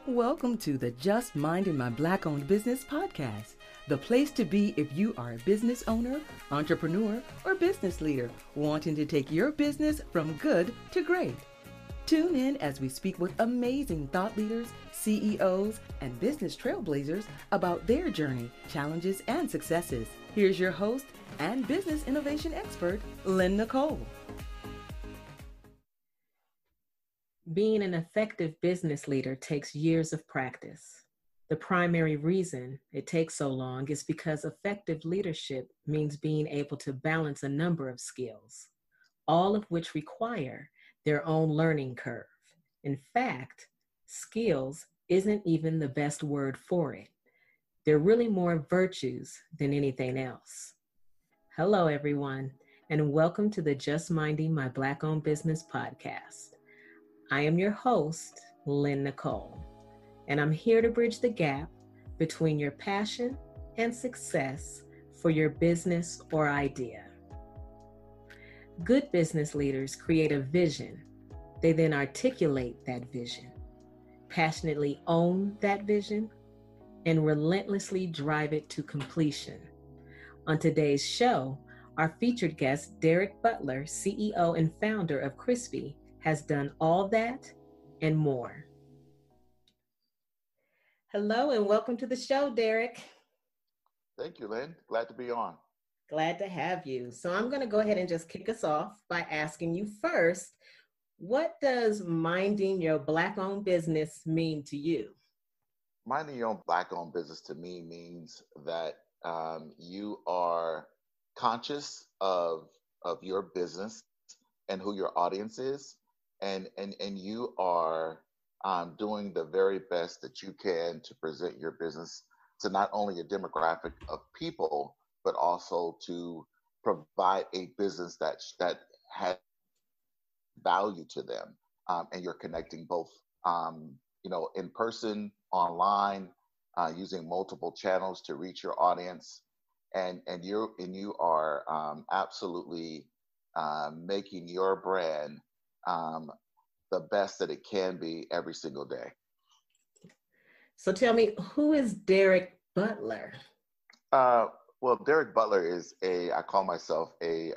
Welcome to the Just Minding My Black-Owned Business podcast, the place to be if you are a business owner, entrepreneur, or business leader wanting to take your business from good to great. Tune in as we speak with amazing thought leaders, CEOs, and business trailblazers about their journey, challenges, and successes. Here's your host and business innovation expert, Lynn Nicole. Being an effective business leader takes years of practice. The primary reason it takes so long is because effective leadership means being able to balance a number of skills, all of which require their own learning curve. In fact, skills isn't even the best word for it. They're really more virtues than anything else. Hello, everyone, and welcome to the Just Minding My Black-Owned Business podcast. I am your host, Lynn Nicole, and I'm here to bridge the gap between your passion and success for your business or idea. Good business leaders create a vision. They then articulate that vision, passionately own that vision, and relentlessly drive it to completion. On today's show, our featured guest, Derek Butler, CEO and founder of Crispy, has done all that and more. Hello and welcome to the show, Derek. Thank you, Lynn. Glad to be on. Glad to have you. So I'm going to go ahead and just kick us off by asking you first, what does minding your Black-owned business mean to you? Minding your own Black-owned business to me means that you are conscious of your business and who your audience is. And you are doing the very best that you can to present your business to not only a demographic of people, but also to provide a business that has value to them. And you're connecting both, in person, online, using multiple channels to reach your audience, and you are absolutely making your brand the best that it can be every single day. So tell me, who is Derek Butler? Well, Derek Butler is I call myself a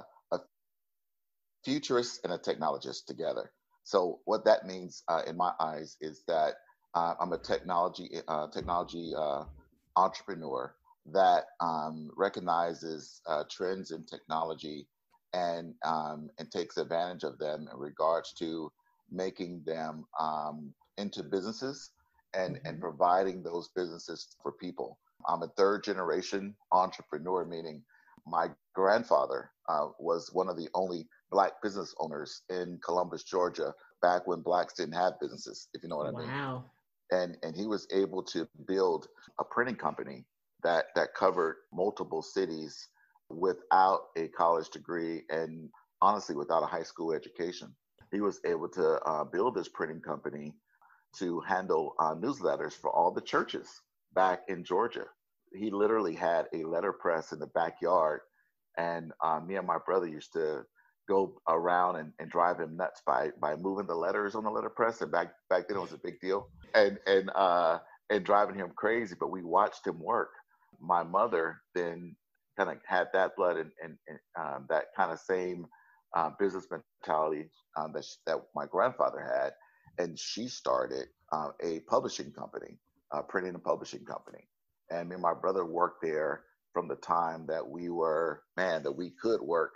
futurist and a technologist together. So what that means in my eyes is that I'm a technology entrepreneur that recognizes trends in technology and takes advantage of them in regards to making them into businesses and providing those businesses for people. I'm a third generation entrepreneur, meaning my grandfather was one of the only Black business owners in Columbus, Georgia, back when Blacks didn't have businesses, if you know what I mean. Wow. And he was able to build a printing company that covered multiple cities without a college degree and honestly without a high school education. He was able to build this printing company to handle newsletters for all the churches back in Georgia. He literally had a letterpress in the backyard, and me and my brother used to go around and drive him nuts by moving the letters on the letterpress. And back then it was a big deal, and driving him crazy. But we watched him work. My mother then kind of had that blood and that kind of same business mentality that my grandfather had, and she started a publishing company, printing and publishing company. And me and my brother worked there from the time that we could work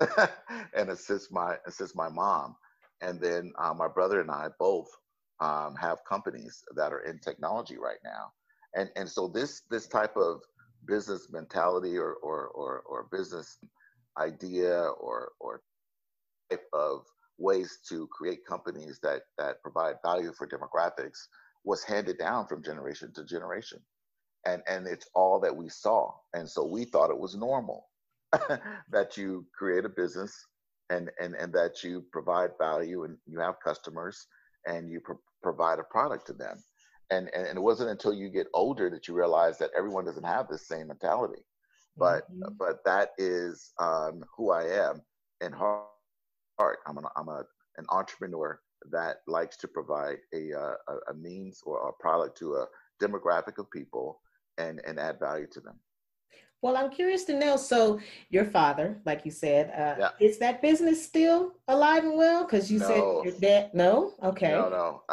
and assist my mom. And then my brother and I both have companies that are in technology right now. And so this type of business mentality or business idea or type of ways to create companies that provide value for demographics was handed down from generation to generation. And it's all that we saw. And so we thought it was normal that you create a business and that you provide value and you have customers and you provide a product to them. And it wasn't until you get older that you realize that everyone doesn't have the same mentality. But that is who I am in heart. I'm an entrepreneur that likes to provide a means or a product to a demographic of people and add value to them. Well, I'm curious to know. So, your father, like you said, Yeah. is that business still alive and well? Because you said No, your dad. No. Okay. no.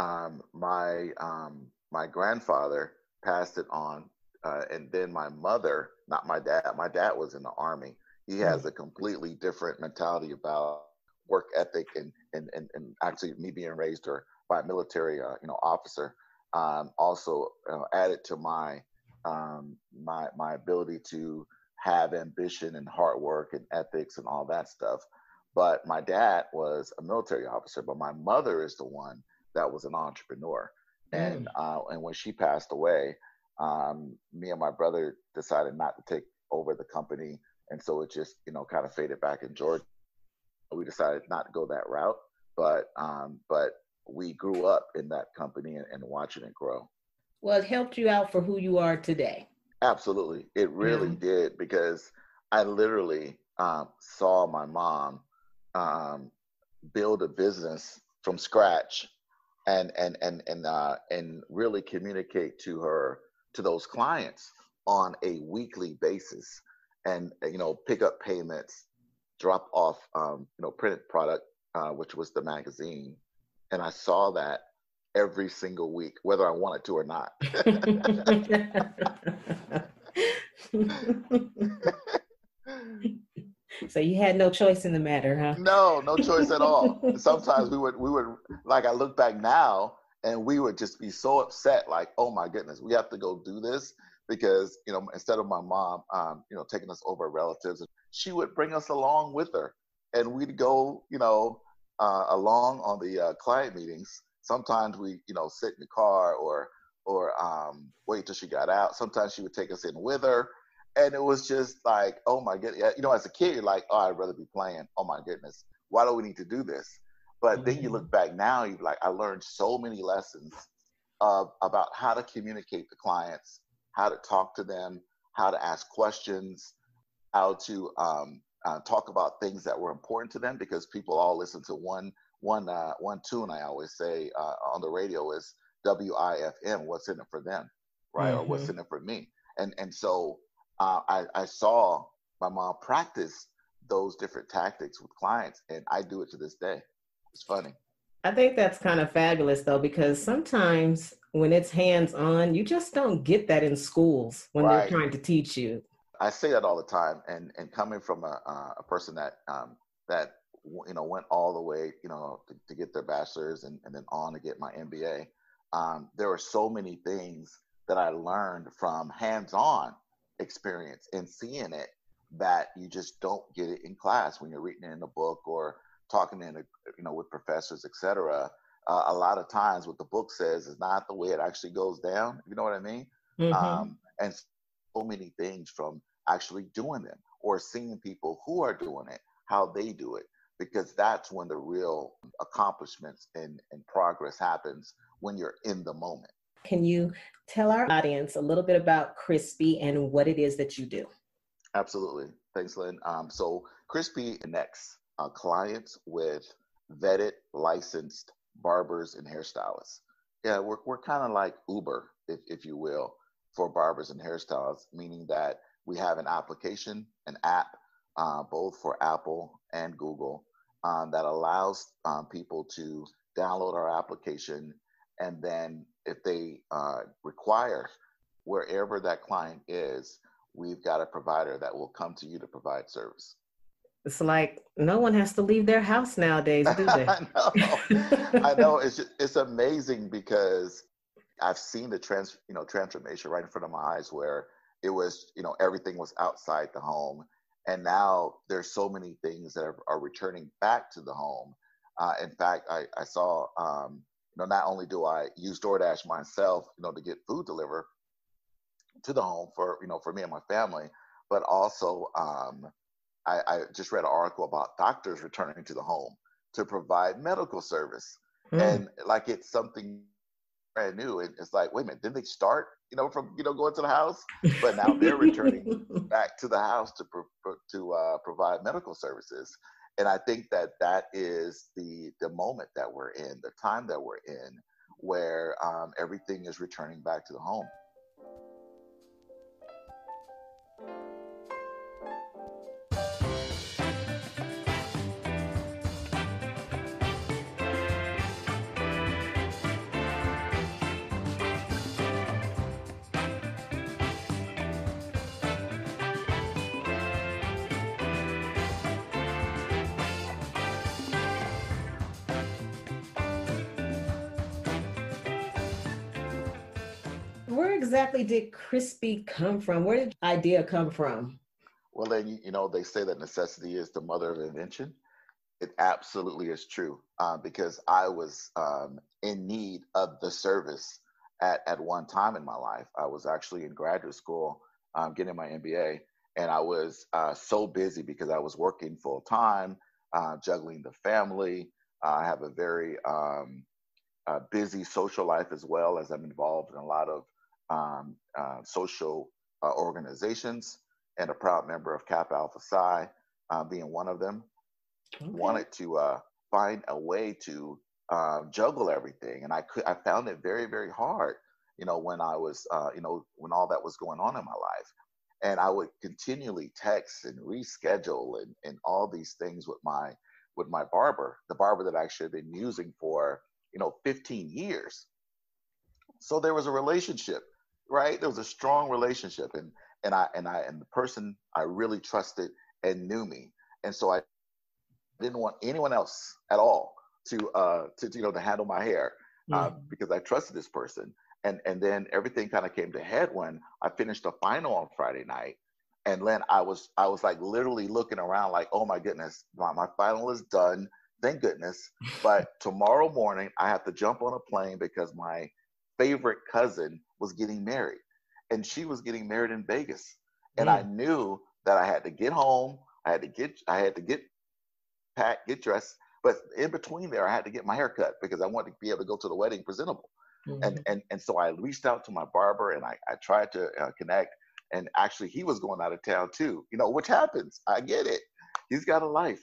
My grandfather passed it on, and then my mother, not my dad. My dad was in the army. He has a completely different mentality about work ethic, and actually me being raised or by a military officer also added to my ability to have ambition and hard work and ethics and all that stuff. But my dad was a military officer, but my mother is the one that was an entrepreneur. Mm. And when she passed away, me and my brother decided not to take over the company, and so it just kind of faded back in Georgia. We decided not to go that route, but we grew up in that company and watching it grow. Well, it helped you out for who you are today. Absolutely, it really did, because I literally saw my mom um, build a business from scratch and really communicate to those clients on a weekly basis, and pick up payments, drop off printed product, which was the magazine, and I saw that every single week, whether I wanted to or not. So you had no choice in the matter, huh? No choice at all. Sometimes we would like, I look back now and we would just be so upset, like, oh my goodness, we have to go do this, because instead of my mom taking us over relatives, she would bring us along with her, and we'd go along on the client meetings. Sometimes we sit in the car or wait till she got out. Sometimes she would take us in with her. And it was just like, oh my goodness, as a kid, you're like, oh, I'd rather be playing. Oh my goodness, why do we need to do this? But then you look back now, you're like, I learned so many lessons about how to communicate to clients, how to talk to them, how to ask questions, how to talk about things that were important to them, because people all listen to one tune. I always say on the radio is WIFM, what's in it for them, right? Or what's in it for me. And so I saw my mom practice those different tactics with clients, and I do it to this day. It's funny. I think that's kind of fabulous, though, because sometimes when it's hands-on, you just don't get that in schools when they're trying to teach you. I say that all the time, and coming from a person that went all the way to get their bachelor's and then on to get my MBA. There were so many things that I learned from hands-on experience and seeing it that you just don't get it in class when you're reading it in a book or talking with professors, etc. A lot of times what the book says is not the way it actually goes down. You know what I mean? And so many things from actually doing them or seeing people who are doing it, how they do it, because that's when the real accomplishments and progress happens, when you're in the moment. Can you tell our audience a little bit about Crispy and what it is that you do? Absolutely. Thanks, Lynn. So Crispy connects clients with vetted, licensed barbers and hairstylists. Yeah, we're kind of like Uber, if you will, for barbers and hairstylists, meaning that we have an application, an app, both for Apple and Google, that allows people to download our application, and then if they require, wherever that client is, we've got a provider that will come to you to provide service. It's like no one has to leave their house nowadays, do they? I know. It's amazing, because I've seen the transformation right in front of my eyes, where it was, everything was outside the home. And now there's so many things that are returning back to the home. In fact, I saw, not only do I use DoorDash myself, to get food delivered to the home for me and my family, but also I just read an article about doctors returning to the home to provide medical service. And like, it's something brand new. It's like, wait a minute, didn't they start, from, going to the house? But now they're returning back to the house to provide medical services. And I think that that is the moment that we're in, the time that we're in, where everything is returning back to the home. Where exactly did Crispy come from? Where did the idea come from? Well, then, they say that necessity is the mother of invention. It absolutely is true, because I was in need of the service at one time in my life. I was actually in graduate school, getting my MBA, and I was so busy because I was working full time, juggling the family. I have a very busy social life as well, as I'm involved in a lot of social organizations, and a proud member of Kappa Alpha Psi, being one of them. Okay. Wanted to find a way to juggle everything, and I found it very, very hard. When I was when all that was going on in my life, and I would continually text and reschedule and all these things with my barber, the barber that I actually had been using for 15 years. So there was a relationship, right? There was a strong relationship, and the person I really trusted and knew me, and so I didn't want anyone else at all to handle my hair, because I trusted this person. And then everything kind of came to head when I finished the final on Friday night, and then I was like literally looking around like, oh my goodness, my final is done, thank goodness. But tomorrow morning I have to jump on a plane because my favorite cousin was getting married, and she was getting married in Vegas, and I knew that I had to get home. I had to get packed, get dressed, but in between there, I had to get my hair cut because I wanted to be able to go to the wedding presentable. And so I reached out to my barber, and I tried to connect, and actually he was going out of town too, which happens. I get it. He's got a life.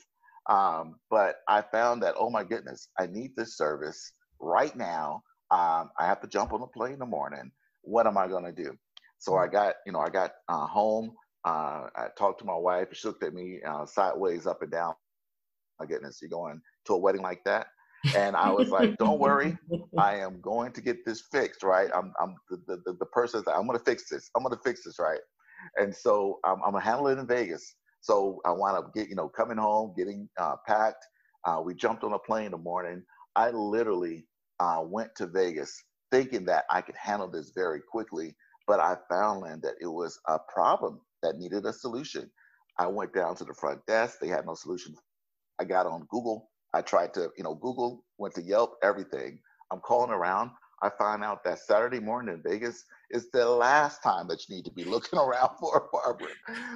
But I found that, oh my goodness, I need this service right now. I have to jump on a plane in the morning. What am I going to do? So I got home. I talked to my wife. She looked at me sideways, up and down. My goodness, you're going to a wedding like that? And I was like, don't worry, I am going to get this fixed, right? I'm the person that I'm going to fix this. I'm going to fix this, right? And so I'm going to handle it in Vegas. So I wound up coming home, getting packed. We jumped on a plane in the morning. I literally went to Vegas thinking that I could handle this very quickly, but I found that it was a problem that needed a solution. I went down to the front desk. They had no solution. I got on Google. I tried to, Google, went to Yelp, everything. I'm calling around. I find out that Saturday morning in Vegas is the last time that you need to be looking around for a barber.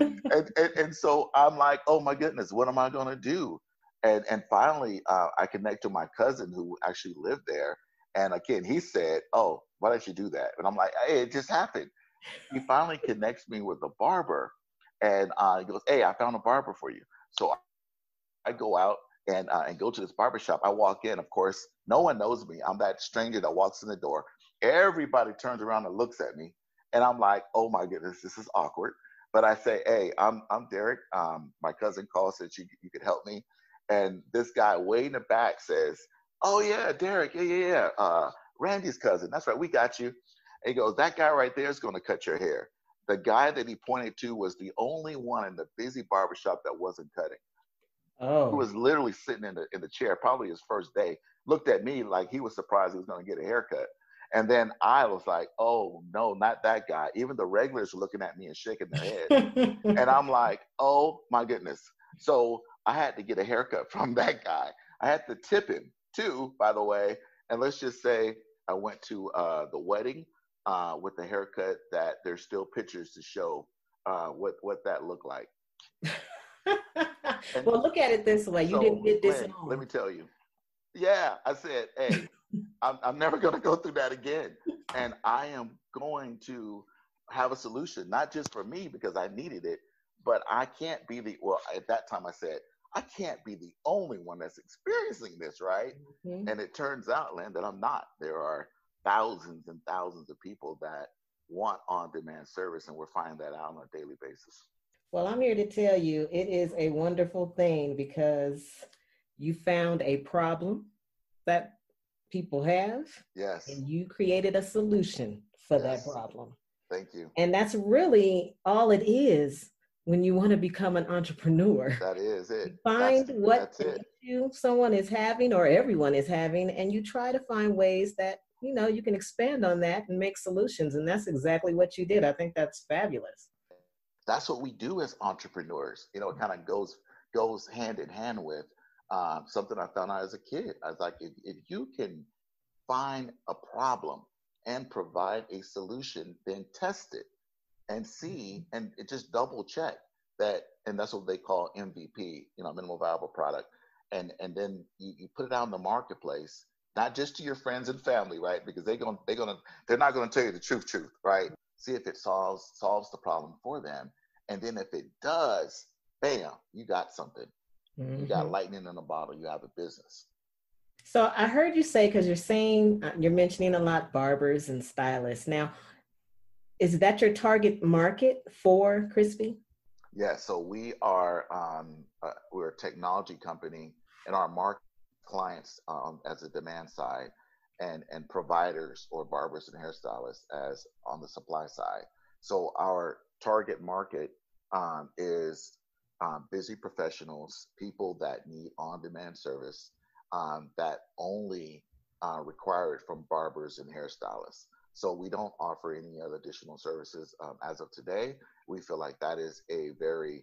and so I'm like, oh my goodness, what am I going to do? And finally, I connect to my cousin who actually lived there. And again, he said, oh, why don't you do that? And I'm like, hey, it just happened. He finally connects me with a barber. And he goes, hey, I found a barber for you. So I go out and go to this barbershop. I walk in, of course, no one knows me. I'm that stranger that walks in the door. Everybody turns around and looks at me. And I'm like, oh my goodness, this is awkward. But I say, hey, I'm Derek. My cousin called, said you could help me. And this guy way in the back says, oh yeah, Derek, yeah. Randy's cousin. That's right, we got you. And he goes, that guy right there is going to cut your hair. The guy that he pointed to was the only one in the busy barbershop that wasn't cutting. Oh. He was literally sitting in the chair, probably his first day, looked at me like he was surprised he was going to get a haircut. And then I was like, oh, no, not that guy. Even the regulars were looking at me and shaking their head. And I'm like, oh, my goodness. So I had to get a haircut from that guy. I had to tip him, too, by the way. And let's just say I went to the wedding with the haircut that there's still pictures to show what that looked like. Well, look at it this way. You didn't get this Lynn, let me tell you. Yeah, I said, hey, I'm never going to go through that again. And I am going to have a solution, not just for me because I needed it, but I can't be well, at that time I said, I can't be the only one that's experiencing this, right? Mhm. And it turns out, Lynn, that I'm not. There are thousands and thousands of people that want on-demand service, and we're finding that out on a daily basis. Well, I'm here to tell you it is a wonderful thing because you found a problem that people have Yes, and you created a solution for that yes. problem. Thank you. And that's really all it is when you want to become an entrepreneur. That is it. You find what That's an it. issue someone is having or everyone is having, and you try to find ways that, you can expand on that and make solutions. And that's exactly what you did. I think that's fabulous. That's what we do as entrepreneurs. It kind of goes hand in hand with something I found out as a kid. I was like, if you can find a problem and provide a solution, then test it and see, and it just double check that, and that's what they call MVP, minimal viable product, and then you put it out in the marketplace, not just to your friends and family, right? Because they're not gonna tell you the truth, right? See if it solves the problem for them, and then if it does, bam, you got something. You got Mhm. lightning in a bottle. You have a business. So I heard you say, because you're mentioning a lot barbers and stylists. Now, is that your target market for Crispy? Yeah, so we're a technology company, and our market clients as a demand side, and providers or barbers and hairstylists as on the supply side. So our target market is busy professionals, people that need on-demand service that only require it from barbers and hairstylists. So we don't offer any other additional services as of today. We feel like that is a very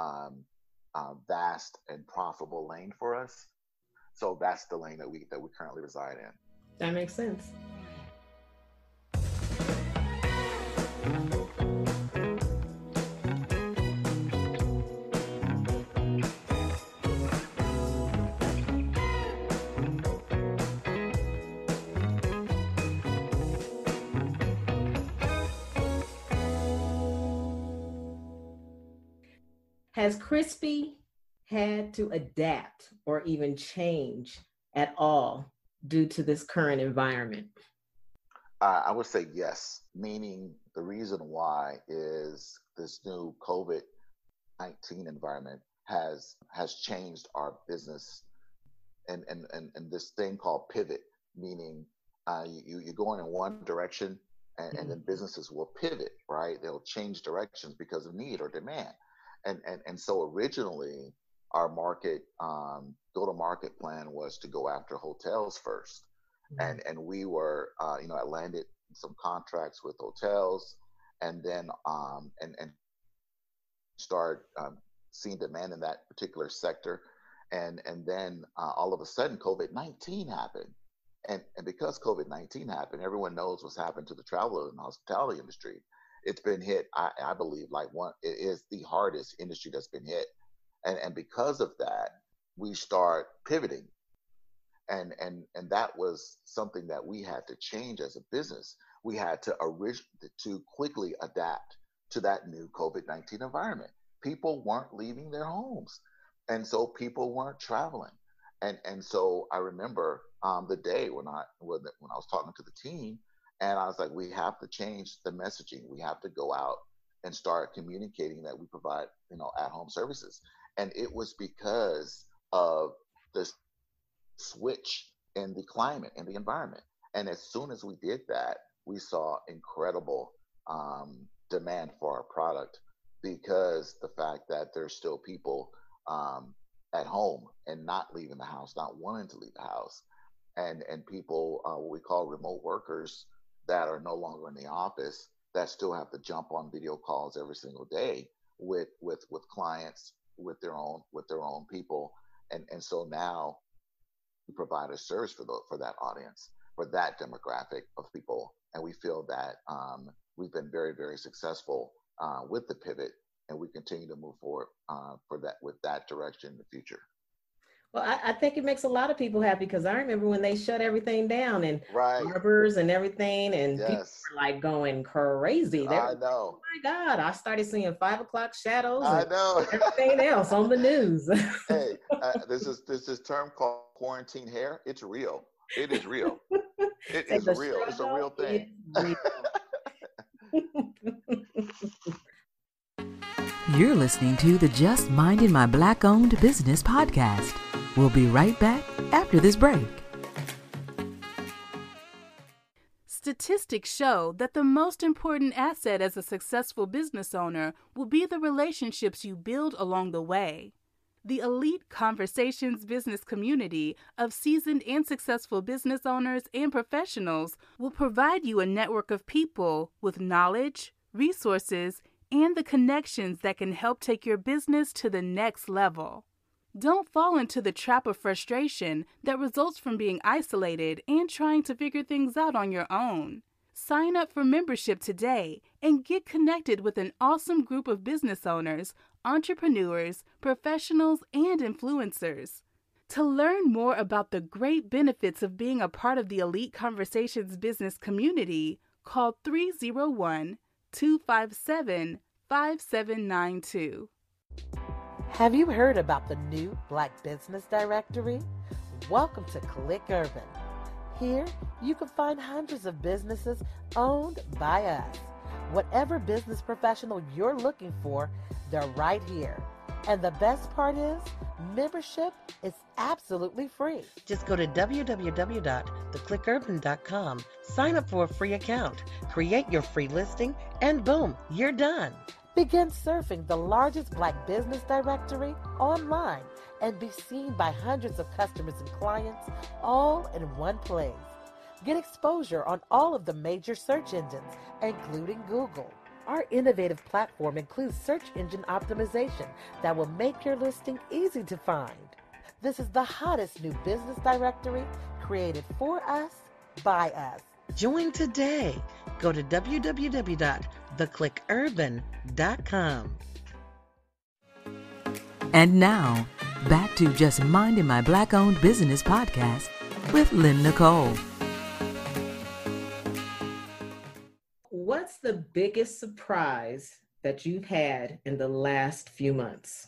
vast and profitable lane for us. So that's the lane that we currently reside in. That makes sense. Has Crispy had to adapt or even change at all due to this current environment? I would say yes, meaning the reason why is this new COVID-19 environment has changed our business, and this thing called pivot, meaning you're going in one direction, and then businesses will pivot, right? They'll change directions because of need or demand. And so originally our market go to market plan was to go after hotels first, and we were I landed some contracts with hotels, and then and start seeing demand in that particular sector, and then all of a sudden COVID-19 happened, and because COVID-19 happened, everyone knows what's happened to the travel and hospitality industry. It's been hit. I believe like it is the hardest industry that's been hit, and because of that, we start pivoting, and that was something that we had to change as a business. We had to quickly adapt to that new COVID-19 environment. People weren't leaving their homes, and so people weren't traveling. And so I remember the day when I was talking to the team, and I was like, we have to change the messaging. We have to go out and start communicating that we provide at home services. And it was because of the switch in the climate and the environment. And as soon as we did that, we saw incredible demand for our product, because the fact that there's still people at home and not leaving the house, not wanting to leave the house, and people what we call remote workers that are no longer in the office, that still have to jump on video calls every single day with clients, with their own people, and so now provide a service for that audience, for that demographic of people. And we feel that we've been very, very successful with the pivot, and we continue to move forward for that with that direction in the future. Well, I think it makes a lot of people happy because I remember when they shut everything down and Right. barbers and everything, and people Yes. were like going crazy. They were I like, oh know. my God, I started seeing 5 o'clock shadows I and know. everything else on the news. Hey, there's this term called quarantine hair. It's real. It is real. It Say is the real. It's a struggle real is thing. real. You're listening to the Just Minding My Black Owned Business podcast. We'll be right back after this break. Statistics show that the most important asset as a successful business owner will be the relationships you build along the way. The elite Conversations business community of seasoned and successful business owners and professionals will provide you a network of people with knowledge, resources, and the connections that can help take your business to the next level. Don't fall into the trap of frustration that results from being isolated and trying to figure things out on your own. Sign up for membership today and get connected with an awesome group of business owners, entrepreneurs, professionals, and influencers. To learn more about the great benefits of being a part of the Elite Conversations business community, call 301-257-5792. Have you heard about the new Black Business Directory? Welcome to Click Urban. Here, you can find hundreds of businesses owned by us. Whatever business professional you're looking for, they're right here. And the best part is, membership is absolutely free. Just go to www.theclickurban.com, sign up for a free account, create your free listing, and boom, you're done. Begin surfing the largest Black business directory online and be seen by hundreds of customers and clients all in one place. Get exposure on all of the major search engines, including Google. Our innovative platform includes search engine optimization that will make your listing easy to find. This is the hottest new business directory created for us, by us. Join today. Go to www.theclickurban.com. And now, back to Just Minding My Black Owned Business podcast with Lynn Nicole. What's the biggest surprise that you've had in the last few months?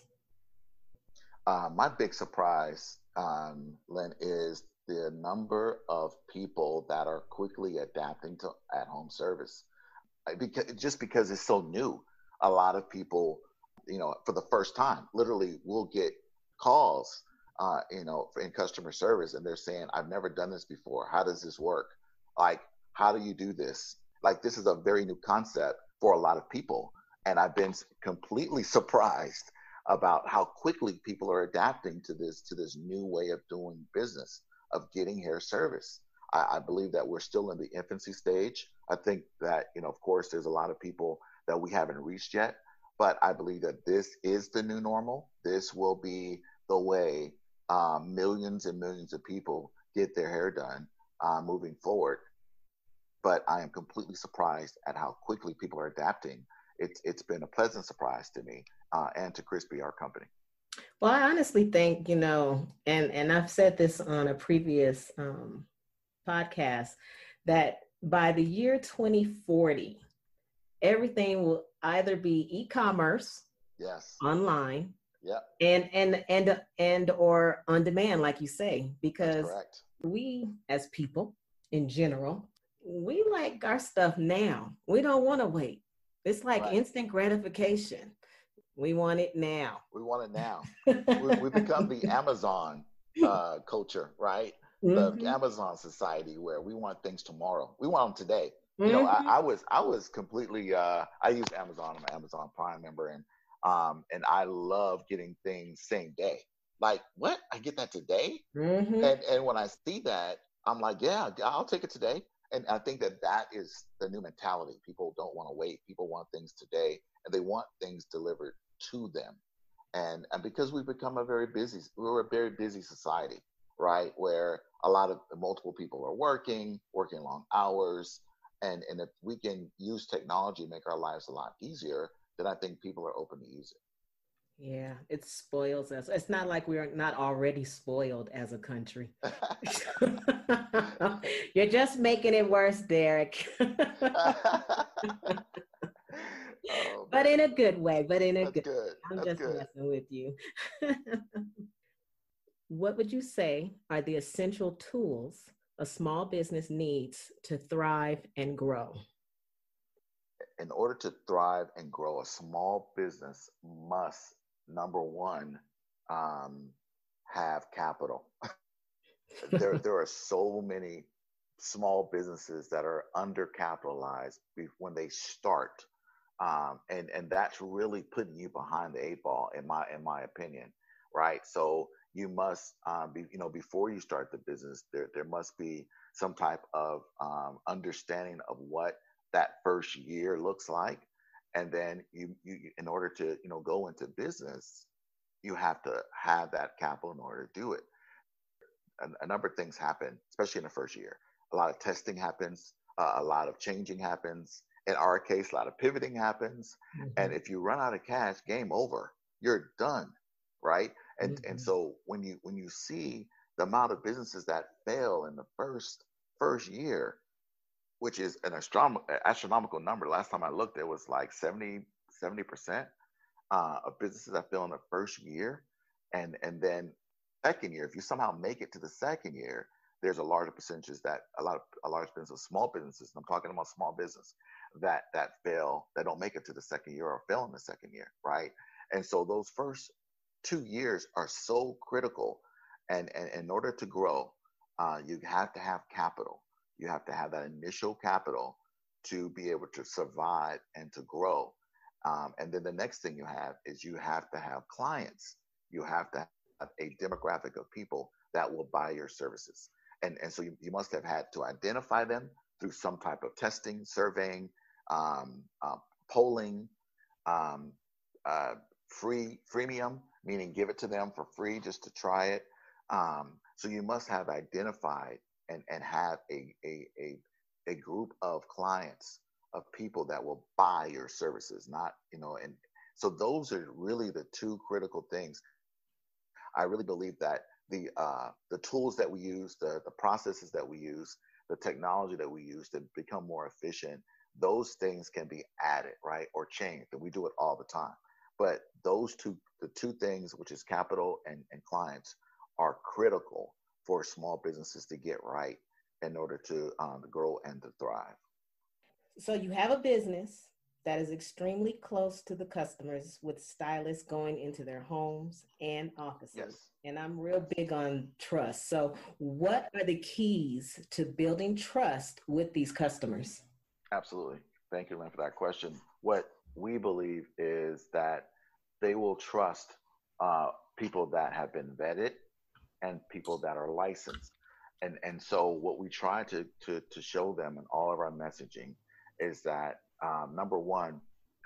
My big surprise, Lynn, is the number of people that are quickly adapting to at-home service. Because it's so new, a lot of people, for the first time, literally will get calls, in customer service, and they're saying, "I've never done this before. How does this work? Like, how do you do this?" Like, this is a very new concept for a lot of people, and I've been completely surprised about how quickly people are adapting to this new way of doing business, of getting hair service. I believe that we're still in the infancy stage. I think that, of course, there's a lot of people that we haven't reached yet, but I believe that this is the new normal. This will be the way millions and millions of people get their hair done moving forward. But I am completely surprised at how quickly people are adapting. It's been a pleasant surprise to me and to Crispy, our company. Well, I honestly think, and I've said this on a previous podcast, that by the year 2040, everything will either be e-commerce, yes, online, yep, and or on demand, like you say, because we as people in general, we like our stuff now. We don't want to wait. It's like instant gratification. We want it now. We want it now. we become the Amazon culture, right? Mm-hmm. The Amazon society, where we want things tomorrow. We want them today. Mm-hmm. I was completely. I use Amazon. I'm an Amazon Prime member, and I love getting things same day. Like, what? I get that today? Mm-hmm. And when I see that, I'm like, yeah, I'll take it today. And I think that is the new mentality. People don't want to wait. People want things today, and they want things delivered to them. And because we're a very busy society, right? Where a lot of multiple people are working long hours. And if we can use technology to make our lives a lot easier, then I think people are open to use it. Yeah, it spoils us. It's not like we're not already spoiled as a country. You're just making it worse, Derek. Oh But man, in a good way, but in a that's good good. I'm That's just good. messing with you. What would you say are the essential tools a small business needs to thrive and grow? In order to thrive and grow, a small business must, number one, um, have capital. There are so many small businesses that are undercapitalized when they start, and that's really putting you behind the eight ball, in my opinion, right? So you must be, before you start the business, there must be some type of understanding of what that first year looks like, and then you in order to go into business, you have to have that capital in order to do it. A number of things happen, especially in the first year. A lot of testing happens, a lot of changing happens. In our case, a lot of pivoting happens. And Mhm, if you run out of cash, game over. You're done, right? And mhm. so when you see the amount of businesses that fail in the first year, which is an astronomical number. Last time I looked, it was like 70% of businesses that fail in the first year, and then second year, if you somehow make it to the second year, there's a larger percentages that a large percentage of small businesses. And I'm talking about small business that fail, that don't make it to the second year or fail in the second year, right? And so those first 2 years are so critical, and in order to grow, you have to have capital. You have to have that initial capital to be able to survive and to grow. And then the next thing you have is you have to have clients. You have to have a demographic of people that will buy your services. And so you must have had to identify them through some type of testing, surveying, um, uh, polling, um, freemium, meaning give it to them for free just to try it. So you must have identified and have a group of clients, of people that will buy your services, not, and so those are really the two critical things. I really believe that the tools that we use, the processes that we use, the technology that we use to become more efficient, those things can be added, right, or changed, and we do it all the time. But the two things, which is capital and clients, are critical for small businesses to get right in order to grow and to thrive. So you have a business that is extremely close to the customers with stylists going into their homes and offices. Yes, And I'm real yes, big on trust. So, what are the keys to building trust with these customers? absolutely. Thank you, Lynn, for that question. What we believe is that they will trust people that have been vetted and people that are licensed. And so what we try to show them in all of our messaging is that, number one,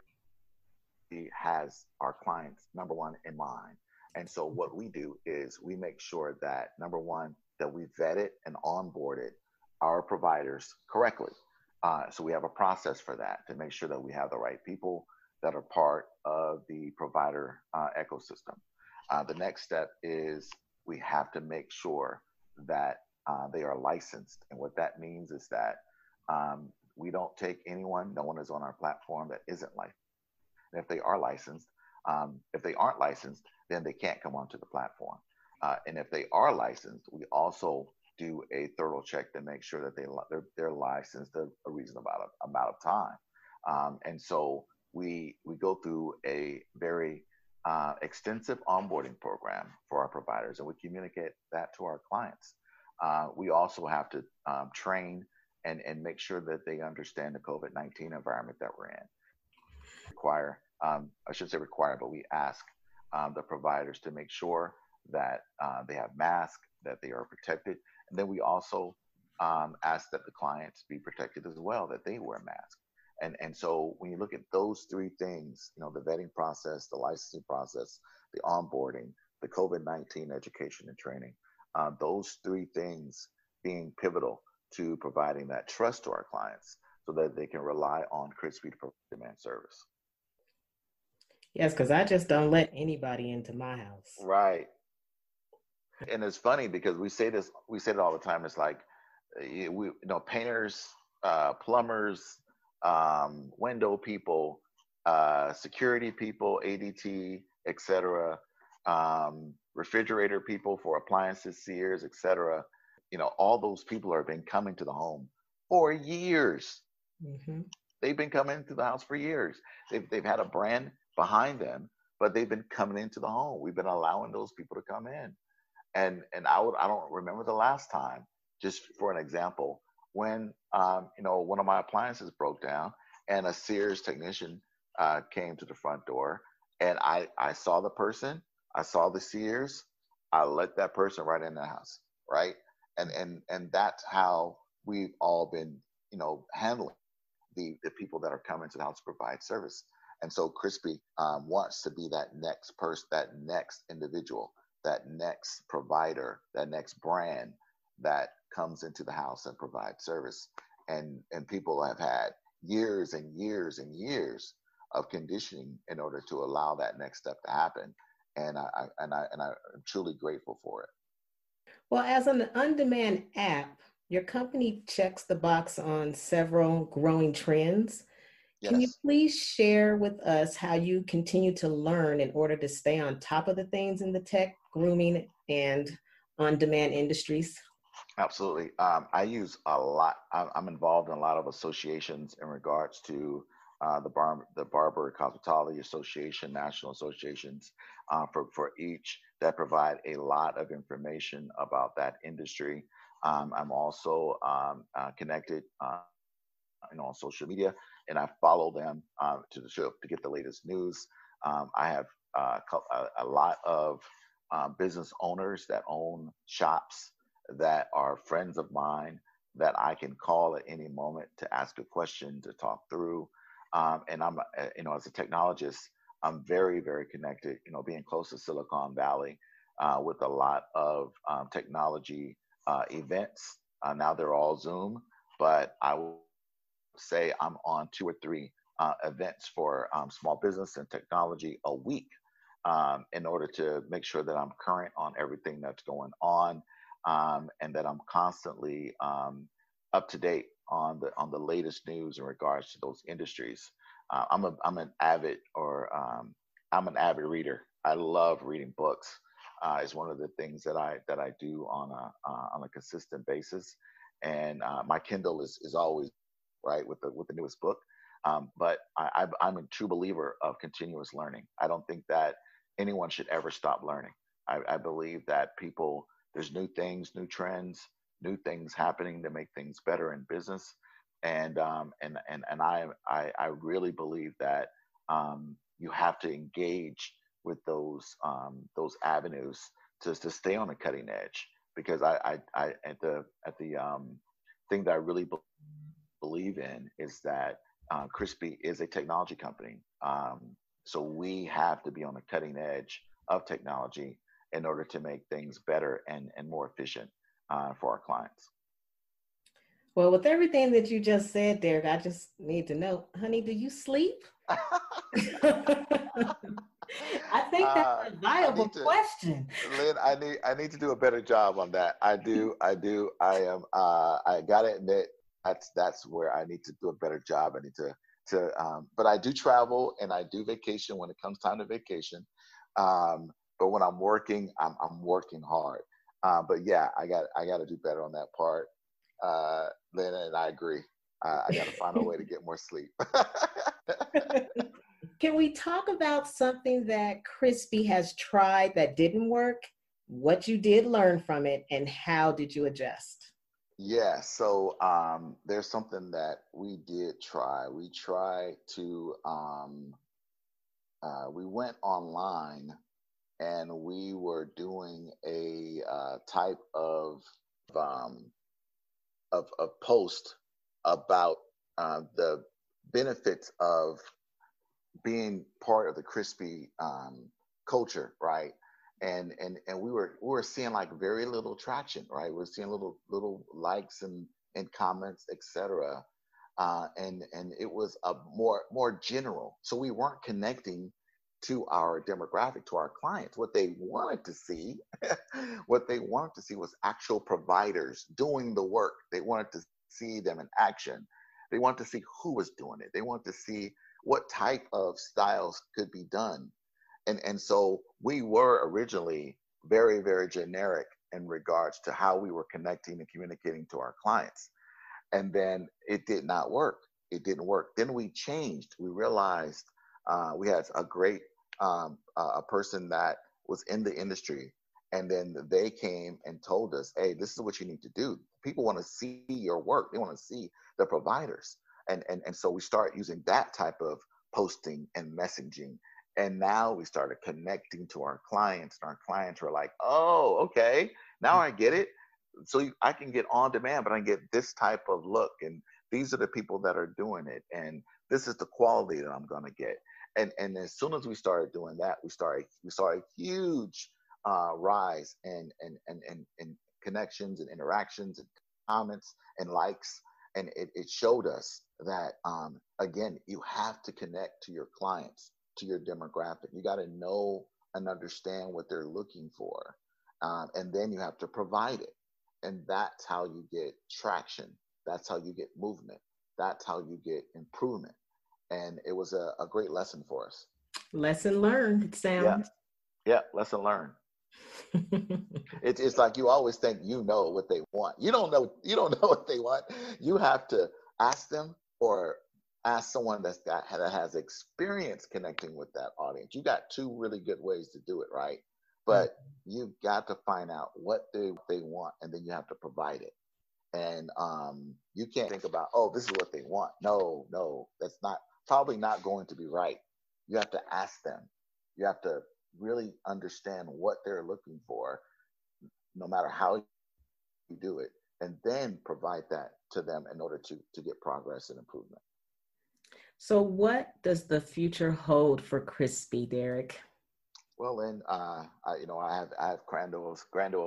he has our clients number one in mind. And so what we do is we make sure that, number one, that we vetted and onboarded our providers correctly. So we have a process for that to make sure that we have the right people that are part of the provider ecosystem. The next step is we have to make sure that they are licensed. And what that means is that we don't take anyone, no one is on our platform that isn't licensed. And if they are licensed, if they aren't licensed, then they can't come onto the platform. And if they are licensed, we also do a thorough check to make sure that they're licensed a reasonable amount of time. And so we go through a very extensive onboarding program for our providers, and we communicate that to our clients. We also have to train and make sure that they understand the COVID-19 environment that we're in. Require, I should say require, but we ask the providers to make sure that they have masks, that they are protected. And then we also ask that the clients be protected as well, that they wear masks. And so when you look at those three things, the vetting process, the licensing process, the onboarding, the COVID-19 education and training, those three things being pivotal to providing that trust to our clients so that they can rely on Chris Speed demand service. Yes, because I just don't let anybody into my house. Right. And it's funny because we say it all the time. It's like, painters, plumbers, window people, security people, ADT, etc., refrigerator people for appliances, Sears, etc. All those people have been coming to the home for years. Mm-hmm. They've been coming into the house for years. They've had a brand behind them, but they've been coming into the home. We've been allowing those people to come in. And I don't remember the last time, just for an example, when one of my appliances broke down and a Sears technician came to the front door, and I saw the person, I saw the Sears, I let that person right in the house, right? And that's how we've all been handling the people that are coming to the house to provide service. And so Crispy wants to be that next person, that next individual, that next provider, that next brand that comes into the house and provides service. And people have had years and years and years of conditioning in order to allow that next step to happen. And I'm truly grateful for it. Well, as an on-demand app, your company checks the box on several growing trends. Can you Yes. please share with us how you continue to learn in order to stay on top of the things in the tech, grooming, and on-demand industries? Absolutely. I use a lot. I'm involved in a lot of associations in regards to the Barber Cosmetology Association, national associations for each that provide a lot of information about that industry. I'm also connected, on social media, and I follow them to get the latest news. I have a lot of business owners that own shops that are friends of mine that I can call at any moment to ask a question, to talk through. And I'm, as a technologist, I'm very, very connected, being close to Silicon Valley with a lot of technology events. Now they're all Zoom, but I will say I'm on 2 or 3 events for small business and technology a week in order to make sure that I'm current on everything that's going on, and that I'm constantly up to date on the latest news in regards to those industries. I'm an avid reader. I love reading books. It's one of the things that I do on a consistent basis, and my Kindle is always right with the newest book. But I'm a true believer of continuous learning. I don't think that anyone should ever stop learning. I believe that there's new things, new trends, new things happening to make things better in business, and I really believe that you have to engage with those avenues to stay on the cutting edge, because I at the thing that I really believe in is that Crispy is a technology company. So we have to be on the cutting edge of technology in order to make things better and more efficient for our clients. Well, with everything that you just said, Derek, I just need to know, honey, do you sleep? I think that's a viable question. Lynn, I need to do a better job on that. I do. I am. I gotta admit, that's where I need to do a better job. I need to but I do travel and I do vacation when it comes time to vacation. But when I'm working, I'm working hard. But yeah, I got to do better on that part. Lynn, and I agree. I got to find a way to get more sleep. Can we talk about something that Crispy has tried that didn't work, what you did learn from it, and how did you adjust? Yeah, so there's something that we did try. We tried to, we went online and we were doing a type of post about the benefits of being part of the Crispy culture, right? And we were seeing like very little traction, right? We're seeing little likes and comments, etc. And it was a more general. So we weren't connecting to our demographic, to our clients. What they wanted to see, what they wanted to see was actual providers doing the work. They wanted to see them in action. They wanted to see who was doing it. They wanted to see what type of styles could be done. And so we were originally very, very generic in regards to how we were connecting and communicating to our clients. And then it did not work. It didn't work. Then we changed. We realized we had a great a person that was in the industry, and then they came and told us, "Hey, this is what you need to do. People want to see your work. They want to see the providers." And so we start using that type of posting and messaging. And now we started connecting to our clients, and our clients were like, "Oh, okay, now I get it. So I can get on demand, but I get this type of look, and these are the people that are doing it, and this is the quality that I'm going to get." And as soon as we started doing that, we saw a huge rise in connections and interactions and comments and likes, and it showed us that again, you have to connect to your clients, to your demographic. You got to know and understand what they're looking for, and then you have to provide it. And that's how you get traction. That's how you get movement. That's how you get improvement. And it was a great lesson for us. Lesson learned, it sounds. Yeah, lesson learned. It's like you always think you know what they want. You don't know what they want. You have to ask them, or ask someone that has experience connecting with that audience. You got two really good ways to do it, right? But you've got to find out what they want, and then you have to provide it. And you can't think about, oh, this is what they want. No, that's probably not going to be right. You have to ask them. You have to really understand what they're looking for, no matter how you do it, and then provide that to them in order to get progress and improvement. So what does the future hold for Crispy, Derek? Well, then, I have grandiose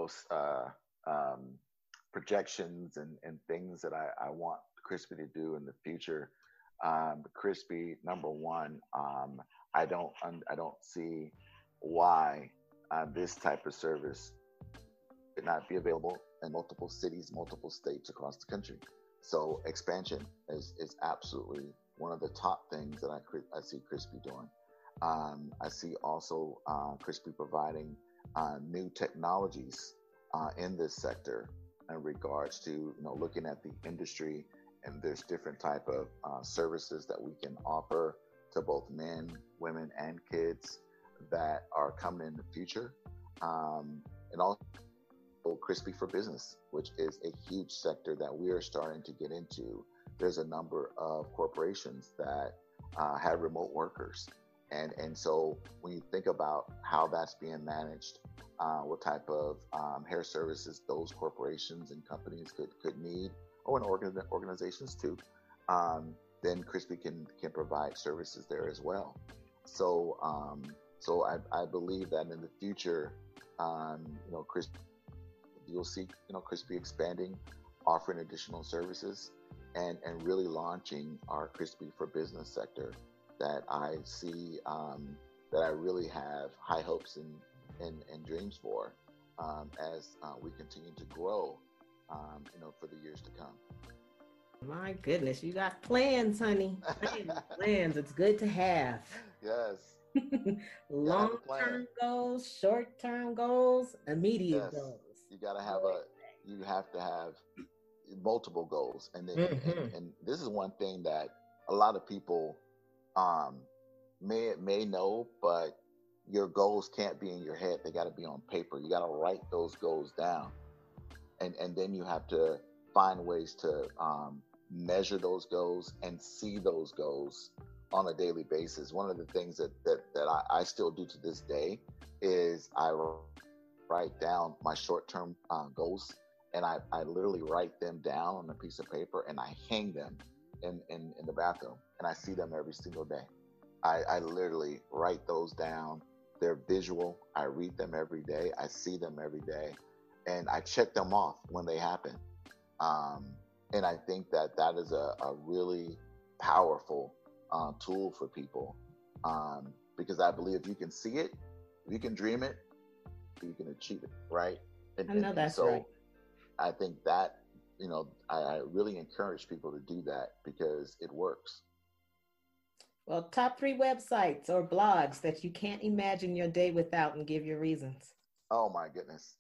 projections and things that I want Crispy to do in the future. Crispy, number one, I don't see why this type of service could not be available in multiple cities, multiple states across the country. So expansion is absolutely one of the top things that I see Crispy doing. I see also Crispy providing new technologies in this sector in regards to looking at the industry, and there's different type of services that we can offer to both men, women, and kids that are coming in the future, and also Crispy for Business, which is a huge sector that we are starting to get into. There's a number of corporations that have remote workers. And so when you think about how that's being managed, what type of hair services those corporations and companies could need, or in organizations too, then Crispy can provide services there as well. So I believe that in the future, Crispy, you'll see Crispy expanding, offering additional services, and really launching our Crispy for Business sector that I see, that I really have high hopes and dreams for, as we continue to grow, for the years to come. My goodness, you got plans, honey. Plans. It's good to have. Yes. Long-term goals, short-term goals, immediate goals. You have to have multiple goals, and then and this is one thing that a lot of people may know, but your goals can't be in your head. They got to be on paper. You got to write those goals down, and then you have to find ways to measure those goals and see those goals on a daily basis. One of the things that I still do to this day is I write down my short-term goals, and I literally write them down on a piece of paper, and I hang them in the bathroom, and I see them every single day. I literally write those down. They're visual. I read them every day. I see them every day, and I check them off when they happen. And I think that is a really powerful tool for people, because I believe if you can see it, if you can dream it, you can achieve it, right? I know that's right. I think that, I really encourage people to do that because it works. Well, top 3 websites or blogs that you can't imagine your day without, and give your reasons. Oh my goodness.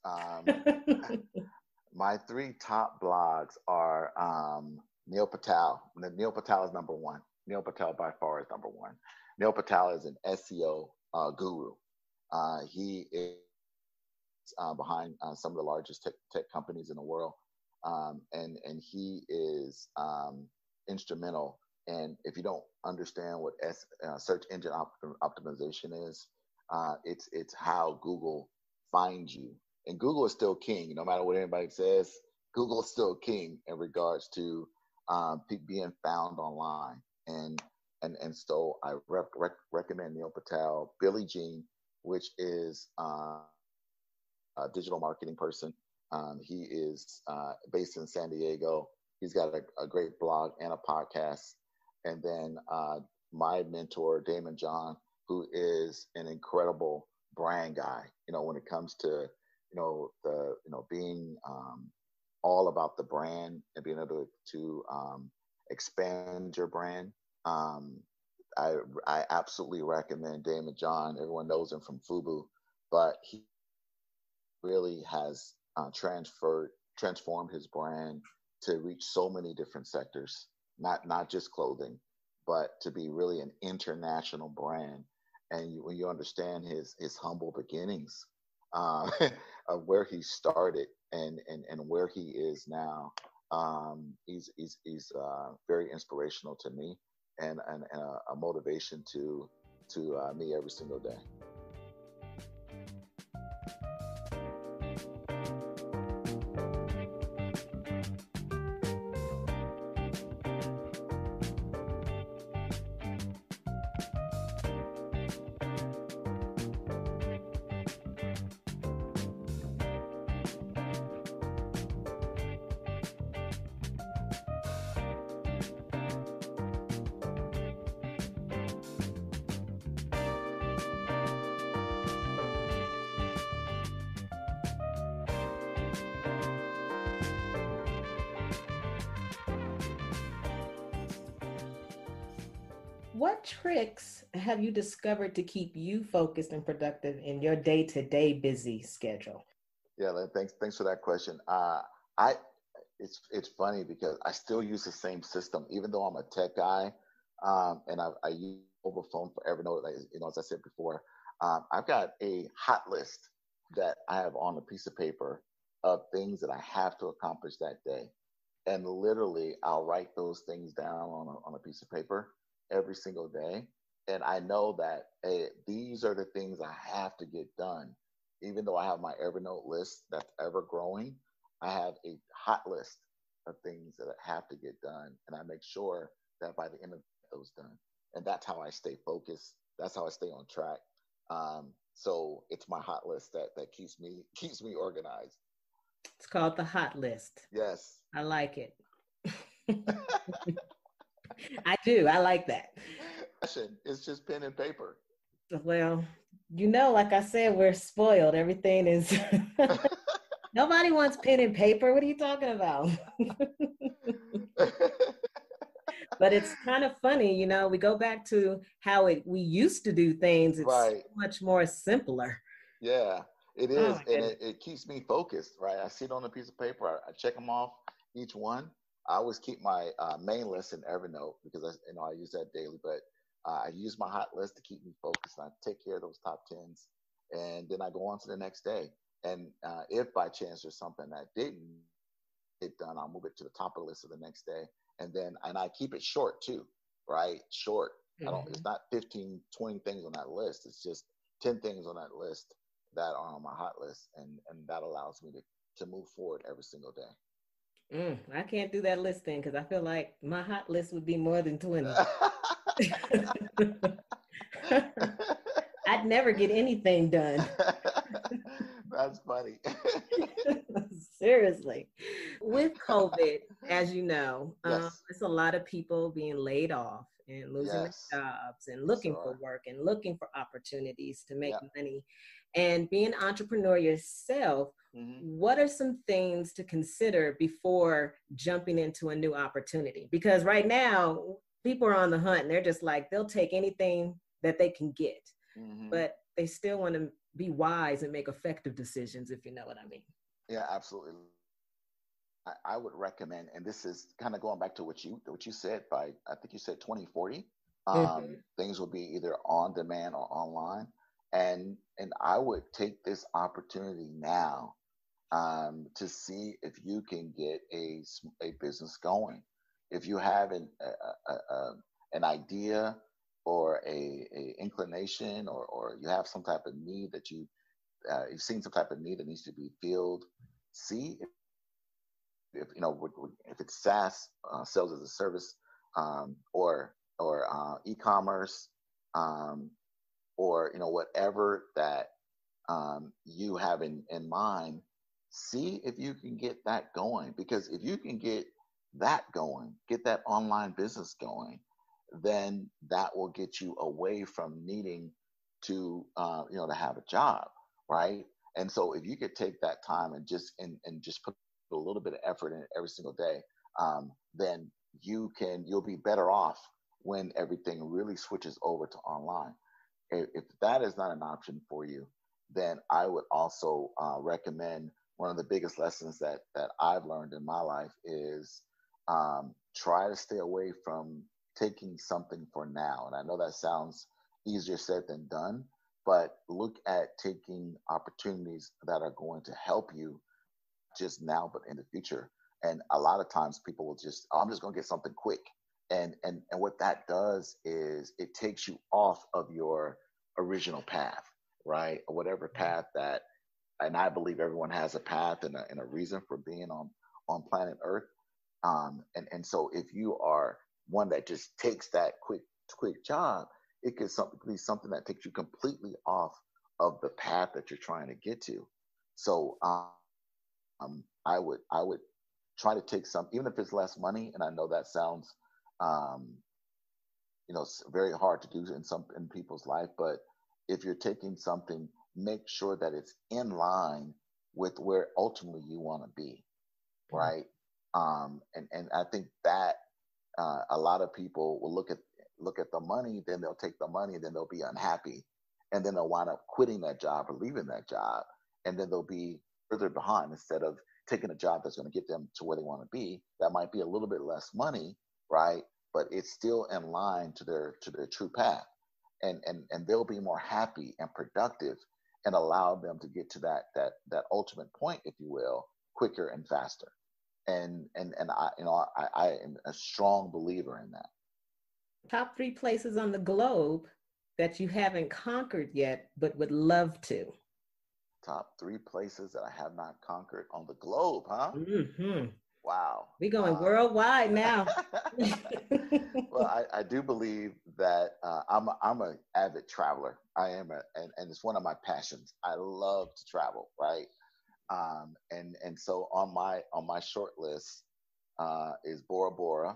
My 3 top blogs are Neil Patel. Neil Patel is number 1. Neil Patel by far is number 1. Neil Patel is an SEO guru. He is behind some of the largest tech companies in the world. And he is instrumental. And if you don't understand what search engine optimization is, it's how Google finds you. And Google is still king. No matter what anybody says, Google is still king in regards to being found online. And so I recommend Neil Patel, Billy Jean, which is a digital marketing person. He is based in San Diego. He's got a great blog and a podcast. And then my mentor, Damon John, who is an incredible brand guy, when it comes to, being all about the brand and being able to expand your brand. I absolutely recommend Damon John. Everyone knows him from FUBU, but he really has transformed his brand to reach so many different sectors, not just clothing, but to be really an international brand. And when you understand his humble beginnings, of where he started and where he is now, he's very inspirational to me and a motivation to me every single day. What tricks have you discovered to keep you focused and productive in your day-to-day busy schedule? Yeah, thanks for that question. It's funny because I still use the same system, even though I'm a tech guy, and I use mobile phone for Evernote. As I said before, I've got a hot list that I have on a piece of paper of things that I have to accomplish that day, and literally I'll write those things down on a piece of paper every single day. And I know that, hey, these are the things I have to get done. Even though I have my Evernote list that's ever growing, I have a hot list of things that have to get done. And I make sure that by the end of those done. And that's how I stay focused. That's how I stay on track. So it's my hot list that keeps me organized. It's called the hot list. Yes. I like it. I do. I like that. It's just pen and paper. Well, like I said, we're spoiled. Everything is, nobody wants pen and paper. What are you talking about? But it's kind of funny, we go back to how we used to do things. It's right. So much more simpler. Yeah, it is. And it keeps me focused, right? I see it on a piece of paper. I check them off, each one. I always keep my main list in Evernote because I use that daily, but I use my hot list to keep me focused. I take care of those top 10s, and then I go on to the next day. And if by chance there's something that didn't get done, I'll move it to the top of the list of the next day. And I keep it short too, right? Short. Mm-hmm. It's not 15, 20 things on that list. It's just 10 things on that list that are on my hot list, and that allows me to move forward every single day. I can't do that list thing because I feel like my hot list would be more than 20. I'd never get anything done. That's funny. Seriously. With COVID, as you know, Yes. it's a lot of people being laid off and losing their Yes. jobs and Yes, looking there for are. work and looking for opportunities to make Yeah. money. And being an entrepreneur yourself, what are some things to consider before jumping into a new opportunity? Because right now, people are on the hunt and they're just like, they'll take anything that they can get, but they still want to be wise and make effective decisions, if you know what I mean. Yeah, absolutely. I would recommend, and this is kind of going back to what you said, by I think you said 2040, things will be either on demand or online, and I would take this opportunity now to see if you can get a business going. If you have an idea or a inclination, or you have some type of need that you've seen some type of need that needs to be filled, see if you know if it's SaaS, sales as a service, or e-commerce, or whatever that you have in mind. See if you can get that going, because if you can get that going, get that online business going, then that will get you away from needing to to have a job, right? And so if you could take that time and just put a little bit of effort in it every single day, then you'll be better off when everything really switches over to online. If that is not an option for you, then I would also recommend one of the biggest lessons that I've learned in my life is try to stay away from taking something for now. And I know that sounds easier said than done, but look at taking opportunities that are going to help you just now, but in the future. And a lot of times people will just, I'm just going to get something quick. And what that does is it takes you off of your original path, right? Or whatever path that, and I believe everyone has a path and a reason for being on planet Earth. And so if you are one that just takes that quick job, it could be something that takes you completely off of the path that you're trying to get to. So I would try to take some, even if it's less money. And I know that sounds, very hard to do in people's life, but if you're taking something, make sure that it's in line with where ultimately you want to be, right? And I think that a lot of people will look at the money, then they'll take the money, and then they'll be unhappy, and then they'll wind up quitting that job or leaving that job, and then they'll be further behind instead of taking a job that's going to get them to where they want to be. That might be a little bit less money, right? But it's still in line to their true path, and they'll be more happy and productive, and allow them to get to that ultimate point, if you will, quicker and faster. And I am a strong believer in that. Top 3 places on the globe that you haven't conquered yet, but would love to. Top 3 places that I have not conquered on the globe, huh? Mm-hmm. Wow. We're going worldwide now. Well, I do believe that I'm an avid traveler. I am, and it's one of my passions. I love to travel, right? And so on my short list is Bora Bora.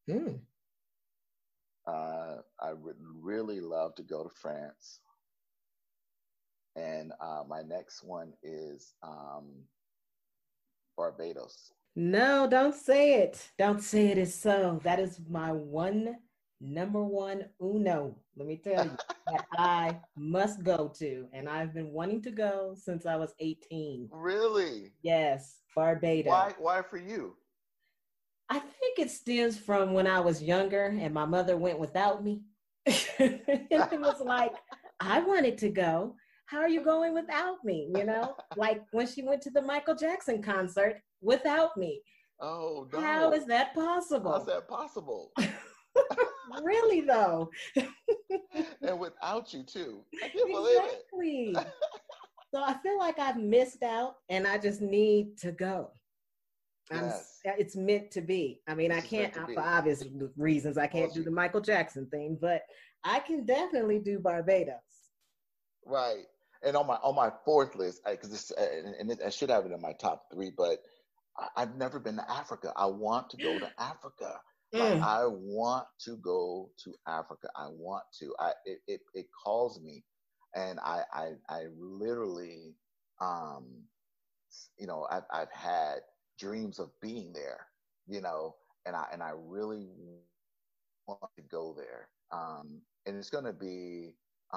I would really love to go to France. And my next one is Barbados. No, don't say it. Don't say it is so. That is my number one uno, let me tell you, that I must go to. And I've been wanting to go since I was 18. Really? Yes, Barbados. Why for you? I think it stems from when I was younger and my mother went without me. And it was like, I wanted to go. How are you going without me? Like when she went to the Michael Jackson concert without me. Oh, no. How is that possible? How's that possible? Really, though. And without you, too. I can't believe it. So I feel like I've missed out and I just need to go. Yes. It's meant to be. I mean, I can't, for obvious reasons, I can't do the Michael Jackson thing, but I can definitely do Barbados. Right. And on my fourth list, because this and I should have it in my top three, but I've never been to Africa. I want to go to Africa. Like I want to go to Africa. I want to. It calls me, and I literally, I've had dreams of being there, and I really want to go there. And it's gonna be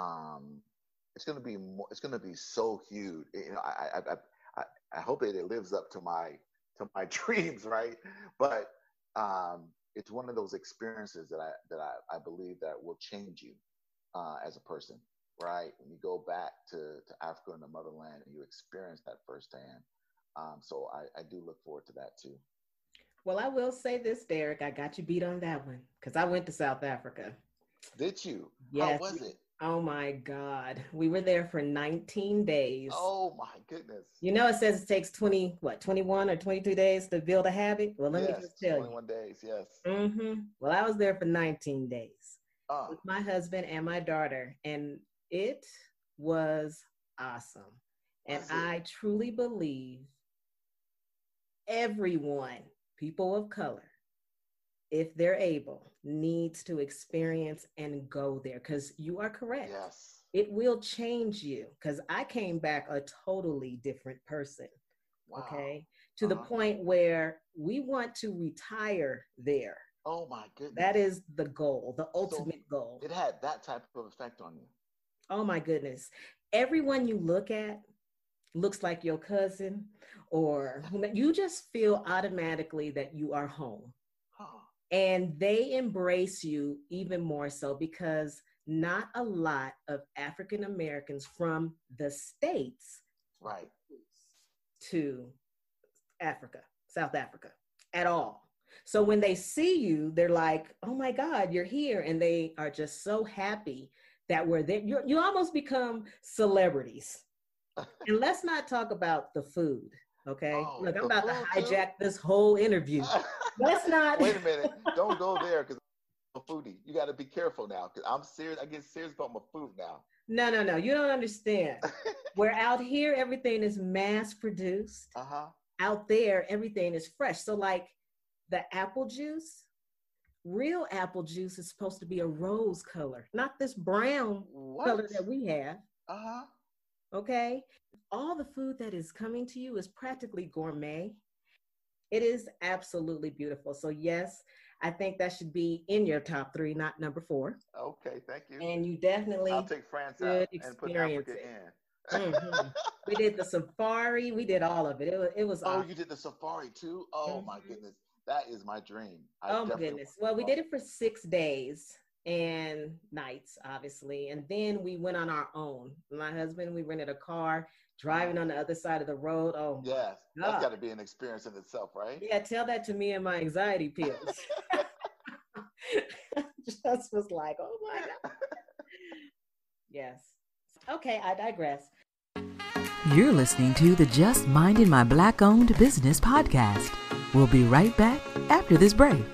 it's gonna be so huge. I hope it lives up to my dreams, right? But it's one of those experiences that I believe that will change you as a person, right? When you go back to Africa and the motherland and you experience that firsthand. So I do look forward to that too. Well, I will say this, Derek, I got you beat on that one because I went to South Africa. Did you? Yes. How was it? Oh my God. We were there for 19 days. Oh my goodness. It says it takes 21 or 22 days to build a habit? Well, let me just tell 21 days, yes. Mm-hmm. Well, I was there for 19 days with my husband and my daughter, and it was awesome. And I truly believe everyone, people of color, if they're able, needs to experience and go there, because you are correct. Yes. It will change you, because I came back a totally different person. Wow. Okay. To the point where we want to retire there. Oh my goodness. That is the goal, the ultimate goal. It had that type of effect on you. Oh my goodness. Everyone you look at looks like your cousin, or you just feel automatically that you are home. And they embrace you even more so, because not a lot of African Americans from the States right to Africa, South Africa at all. So when they see you, they're like, oh my God, you're here. And they are just so happy that we're there. You almost become celebrities. And let's not talk about the food. Okay. Look, I'm about to hijack this whole interview. Let's not. Wait a minute. Don't go there, because I'm a foodie. You got to be careful now, because I'm serious. I get serious about my food now. No. You don't understand. Where out here, everything is mass produced. Out there, everything is fresh. So like the apple juice, real apple juice is supposed to be a rose color, not this brown color that we have. Okay. All the food that is coming to you is practically gourmet. It is absolutely beautiful. So yes, I think that should be in your top 3, not number 4. Okay, thank you. And you definitely I'll take France out and put Africa in. Mm-hmm. We did the safari. We did all of it. It was awesome. You did the safari too? Oh my goodness. That is my dream. Oh my goodness. Well, we did it for 6 days and nights, obviously. And then we went on our own. My husband, we rented a car, driving on the other side of the road. Oh, yes. That's got to be an experience in itself, right? Yeah, tell that to me and my anxiety pills. Just was like, oh my God. Yes. Okay, I digress. You're listening to the Just Minding My Black-Owned Business podcast. We'll be right back after this break.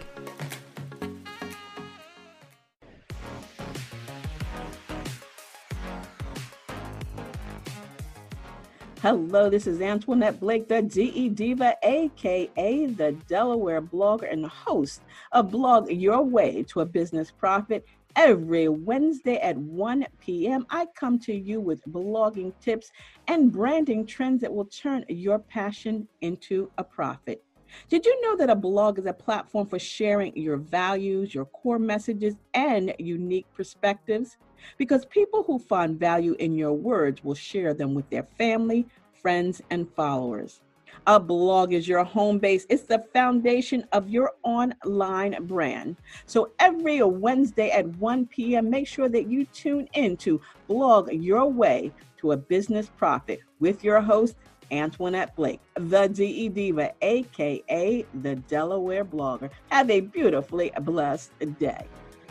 Hello, this is Antoinette Blake, the DE Diva, aka the Delaware blogger and host of Blog Your Way to a Business Profit. Every Wednesday at 1 p.m., I come to you with blogging tips and branding trends that will turn your passion into a profit. Did you know that a blog is a platform for sharing your values, your core messages, and unique perspectives? Because people who find value in your words will share them with their family, friends, and followers. A blog is your home base. It's the foundation of your online brand. So every Wednesday at 1 p.m., make sure that you tune in to Blog Your Way to a Business Profit with your host, Antoinette Blake, the DE Diva, aka the Delaware blogger. Have a beautifully blessed day.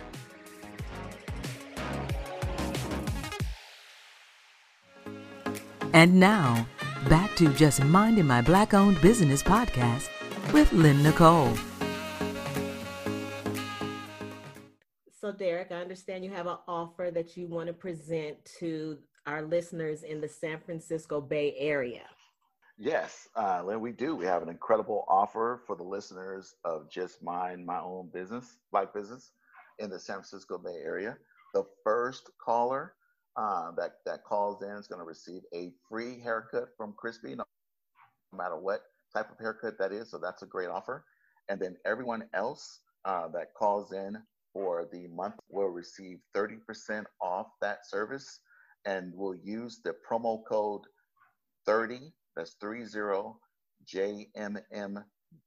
And now, back to Just Minding My Black-Owned Business podcast with Lynn Nicole. So Derek, I understand you have an offer that you want to present to our listeners in the San Francisco Bay Area? Yes, Lynn, we do. We have an incredible offer for the listeners of Just Mind My Own Business, Black Business, in the San Francisco Bay Area. The first caller that calls in is going to receive a free haircut from Crispy, no matter what type of haircut that is. So that's a great offer. And then everyone else that calls in for the month will receive 30% off that service, and will use the promo code 30. That's 30 JMMBOB.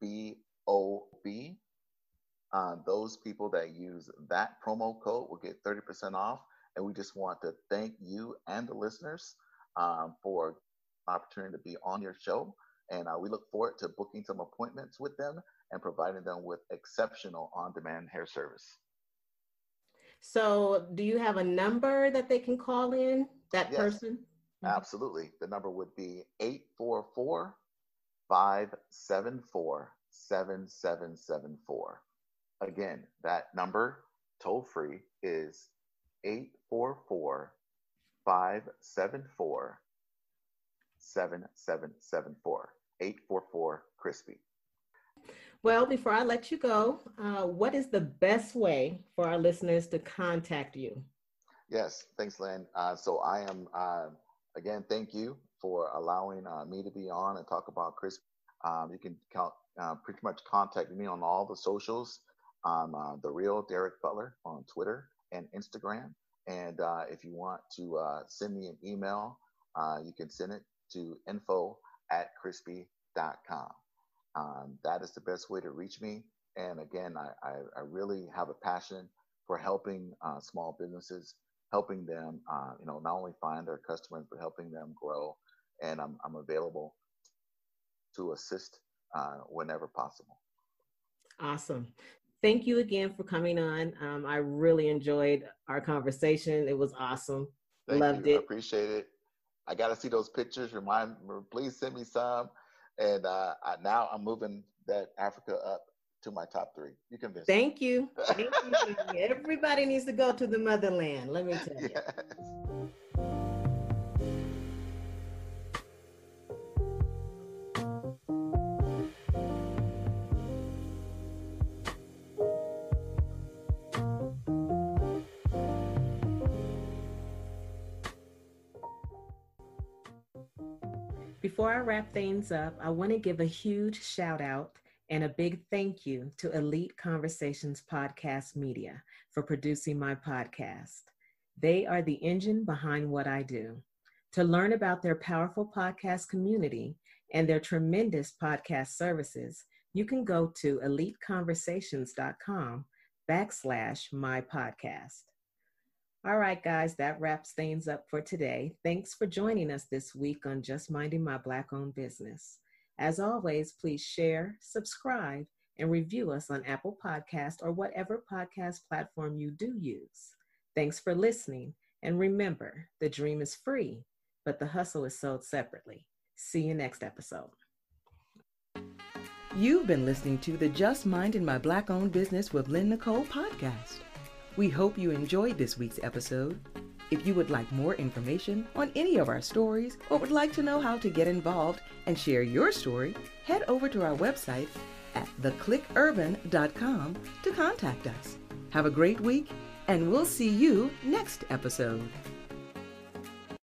Those people that use that promo code will get 30% off. And we just want to thank you and the listeners for the opportunity to be on your show. And we look forward to booking some appointments with them and providing them with exceptional on-demand hair service. So do you have a number that they can call in, that Yes. person? Absolutely. The number would be 844-574-7774. Again, that number, toll free, is 844-574-7774. 844-CRISPY. Well, before I let you go, what is the best way for our listeners to contact you? Yes, thanks, Lynn. So I am, again, thank you for allowing me to be on and talk about Crispy. You can pretty much contact me on all the socials. The Real Derek Butler on Twitter and Instagram. And if you want to send me an email, you can send it to info@crispy.com. That is the best way to reach me. And again, I really have a passion for helping small businesses, helping them, not only find their customers, but helping them grow. And I'm available to assist whenever possible. Awesome. Thank you again for coming on. I really enjoyed our conversation. It was awesome. Loved it. I appreciate it. I got to see those pictures. Please send me some. And now I'm moving that Africa up to my top 3. You convinced me. Thank you. Thank you. Everybody needs to go to the motherland, let me tell you. Yes. Before I wrap things up, I want to give a huge shout out and a big thank you to Elite Conversations Podcast Media for producing my podcast. They are the engine behind what I do. To learn about their powerful podcast community and their tremendous podcast services, you can go to eliteconversations.com/mypodcast. All right, guys, that wraps things up for today. Thanks for joining us this week on Just Minding My Black-Owned Business. As always, please share, subscribe, and review us on Apple Podcasts or whatever podcast platform you do use. Thanks for listening. And remember, the dream is free, but the hustle is sold separately. See you next episode. You've been listening to the Just Minding My Black-Owned Business with Lynn Nicole podcast. We hope you enjoyed this week's episode. If you would like more information on any of our stories or would like to know how to get involved and share your story, head over to our website at theclickurban.com to contact us. Have a great week, and we'll see you next episode.